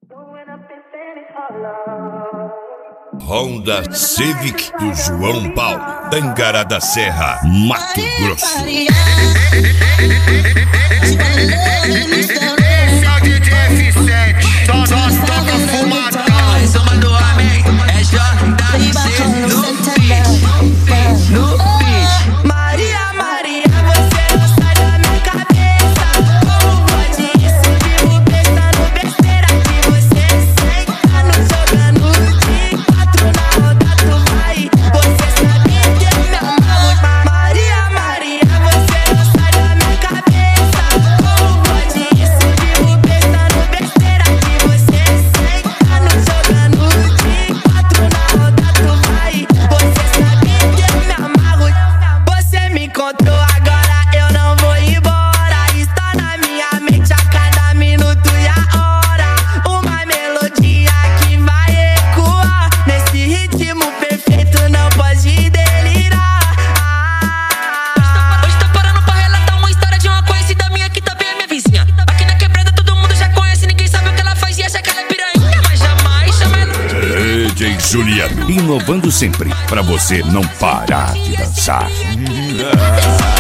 Honda Civic do João Paulo, Tangará da Serra, Mato Grosso. Juliano, inovando sempre, pra você não parar de dançar.